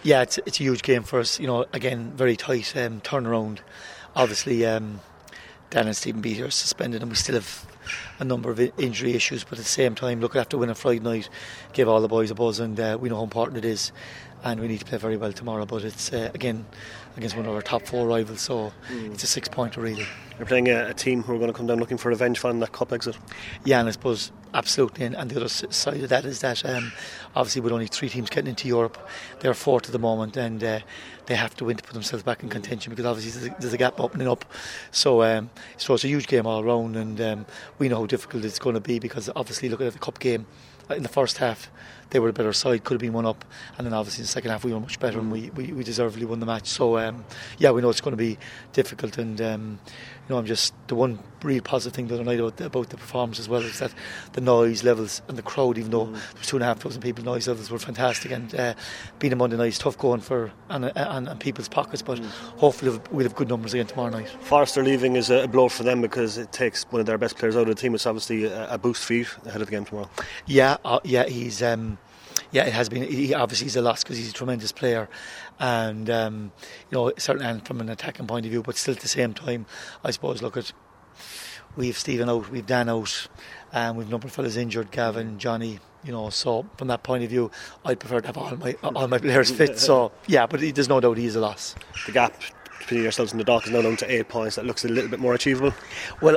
Yeah, it's a huge game for us. Again, very tight turnaround. Obviously, Dan and Stephen Beattie are suspended, and we still have a number of injury issues. But at the same time, look, after winning Friday night, give all the boys a buzz, and we know how important it is, and we need to play very well tomorrow. But it's again against one of our top 4 rivals, so it's a 6-pointer really. You're playing a team who are going to come down looking for revenge following that cup exit. Yeah, and I suppose absolutely, and the other side of that is that obviously with only 3 teams getting into Europe, they're 4th at the moment, and they have to win to put themselves back in contention, because obviously there's a gap opening up. So it's a huge game all round, and we know how difficult it's going to be, because obviously looking at the cup game, in the first half they were the better side, could have been one up, and then obviously in the second half we were much better, and we deservedly won the match. So we know it's going to be difficult, and I'm just, the one real positive thing the other night about the performance as well is that the noise levels and the crowd, even though there was 2,500 people, noise levels were fantastic, and being a Monday night is tough going for and people's pockets, but hopefully we'll have good numbers again tomorrow night. Forrester leaving is a blow for them, because it takes one of their best players out of the team. It's obviously a boost for you ahead of the game tomorrow. He's it has been. He obviously is a loss, because he's a tremendous player, and certainly, and from an attacking point of view, but still at the same time, I suppose, we've Stephen out, we've Dan out, and we've a number of fellas injured, Gavin, Johnny. So from that point of view, I'd prefer to have all my players fit. So but there's no doubt he is a loss. The gap between yourselves and the Dock is now down to 8 points. That looks a little bit more achievable. Well,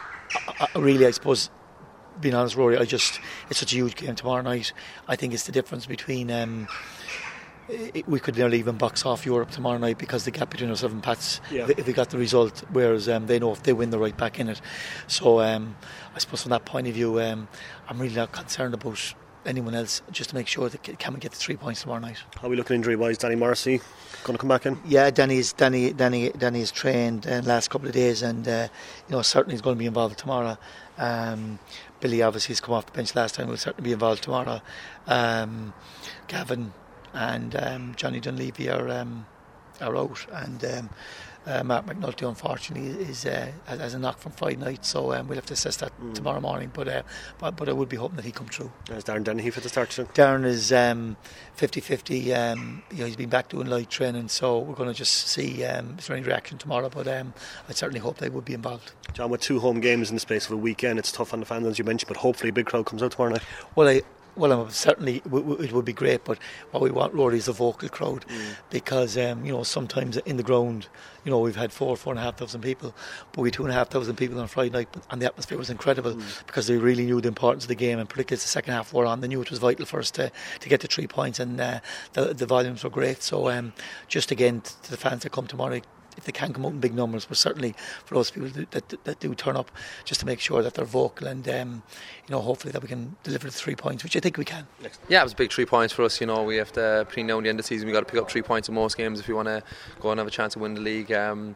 I suppose, being honest, Rory, it's such a huge game tomorrow night. I think it's the difference between we could nearly even box off Europe tomorrow night, because the gap between ourselves and Pats, if we got the result, whereas they know if they win, they're right back in it. So I suppose from that point of view, I'm really not concerned about anyone else, just to make sure that can we get the 3 points tomorrow night. How are we looking injury wise? Danny Morrissey going to come back in? Yeah, Danny is trained the last couple of days, and certainly he's going to be involved tomorrow. Billy obviously has come off the bench last time, will certainly be involved tomorrow. Gavin and Johnny Dunleavy are out, and Mark McNulty unfortunately has a knock from Friday night, so we'll have to assess that tomorrow morning, but I would be hoping that he come through. Is Darren Dennehy for the start soon? Darren is 50-50. He's been back doing light training, so we're going to just see if there's any reaction tomorrow, but I certainly hope they would be involved. John, with 2 home games in the space of a weekend, it's tough on the fans, as you mentioned, but hopefully a big crowd comes out tomorrow night. Well, certainly it would be great, but what we want, Rory, is a vocal crowd, because sometimes in the ground, we've had 4,500 people, but we had 2,500 people on Friday night, and the atmosphere was incredible, because they really knew the importance of the game, and particularly as the second half wore on, they knew it was vital for us to get the 3 points, and the volumes were great. So just again, to the fans that come tomorrow, if they can come out in big numbers, but certainly for those people that do turn up, just to make sure that they're vocal, and hopefully that we can deliver the 3 points, which I think we can. Yeah, it was big 3 points for us. We have to, between now and the end of the season, we've got to pick up 3 points in most games if we want to go and have a chance to win the league.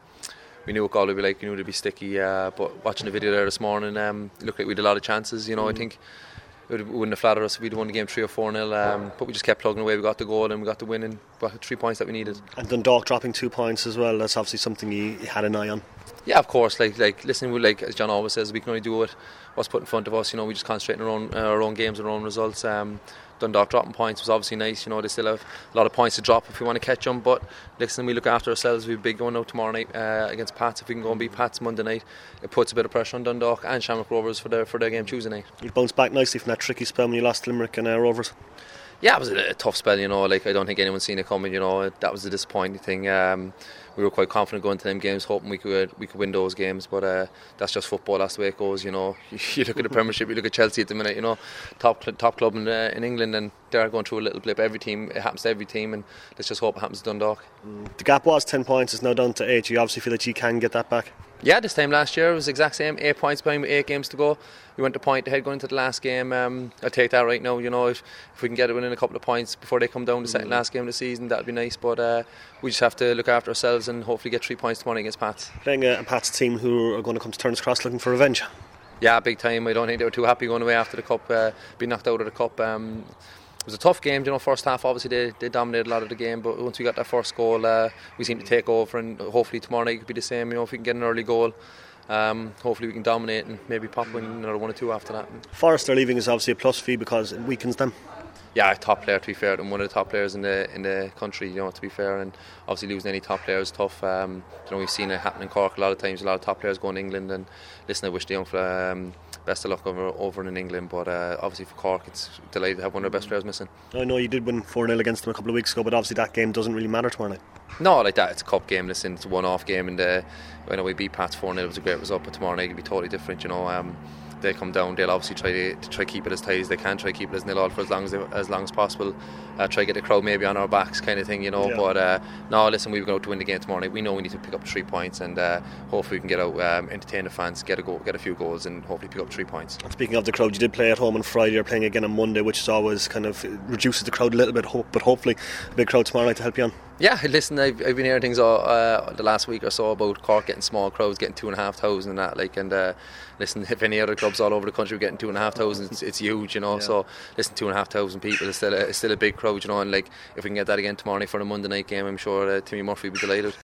We knew what Galway would be like, we knew it would be sticky, but watching the video there this morning, it looked like we had a lot of chances. I think it wouldn't have flattered us if we'd won the game 3 or 4-0, but we just kept plugging away. We got the goal and we got the win, and we got the 3 points that we needed. And Dundalk dropping 2 points as well, that's obviously something you had an eye on. Yeah, of course, listen, as John always says, we can only do what's put in front of us. We just concentrate on our own games and our own results. Dundalk dropping points was obviously nice. They still have a lot of points to drop if we want to catch them, but listen, we look after ourselves. We've big going out tomorrow night against Pats. If we can go and beat Pats Monday night, it puts a bit of pressure on Dundalk and Shamrock Rovers for their game Tuesday night. You bounced back nicely from that tricky spell when you lost Limerick and Rovers. Yeah, it was a tough spell, I don't think anyone's seen it coming, that was the disappointing thing. We were quite confident going to them games, hoping we could win those games, but that's just football, that's the way it goes, You look at the Premiership, you look at Chelsea at the minute, top club in England, and they're going through a little blip. Every team, it happens to every team, and let's just hope it happens to Dundalk. The gap was 10 points, it's now down to 8. You obviously feel that you can get that back? Yeah, this time last year it was the exact same, 8 points behind with 8 games to go. We went a point ahead going into the last game. I'll take that right now, if we can get it within a couple of points before they come down the second last game of the season, that would be nice, but we just have to look after ourselves and hopefully get 3 points tomorrow against Pats. Playing a Pats team who are going to come to Turner's Cross looking for revenge. Yeah, big time. I don't think they were too happy going away after the cup, being knocked out of the cup. It was a tough game, first half obviously they dominated a lot of the game, but once we got that first goal, we seemed to take over, and hopefully tomorrow night could be the same, if we can get an early goal. Hopefully we can dominate and maybe pop win another 1 or 2 after that. Forrester leaving is obviously a plus for you because it weakens them. Yeah, top player, to be fair, and one of the top players in the country, you know, to be fair, and obviously losing any top player is tough. You know, we've seen it happen in Cork a lot of times, a lot of top players going to England, and listen, I wish the young fella best of luck over in England, but obviously for Cork it's delighted to have one of their best players missing. I know you did win 4-0 against them a couple of weeks ago, but obviously that game doesn't really matter tomorrow night. No, like that, it's a cup game, listen, it's a one-off game, and I know we beat Pats 4-0, it was a great result, but tomorrow night it'll be totally different, you know. They come down, they'll obviously try to keep it as tight as they can, try to keep it as 0-0 for as long as possible, try to get the crowd maybe on our backs kind of thing, you know. But no, listen, we've got out to win the game tomorrow night. We know we need to pick up 3 points, and hopefully we can get out, entertain the fans, get a few goals, and hopefully pick up 3 points. And speaking of the crowd, you did play at home on Friday, you're playing again on Monday, which is always kind of reduces the crowd a little bit, but hopefully a big crowd tomorrow night to help you on. Yeah, listen, I've been hearing things the last week or so about Cork getting small crowds, getting 2,500 and that, like, and listen, if any other clubs all over the country are getting 2,500, it's huge, you know. So listen, 2,500 people is still a big crowd, you know, and like if we can get that again tomorrow night for the Monday night game, I'm sure Timmy Murphy will be delighted.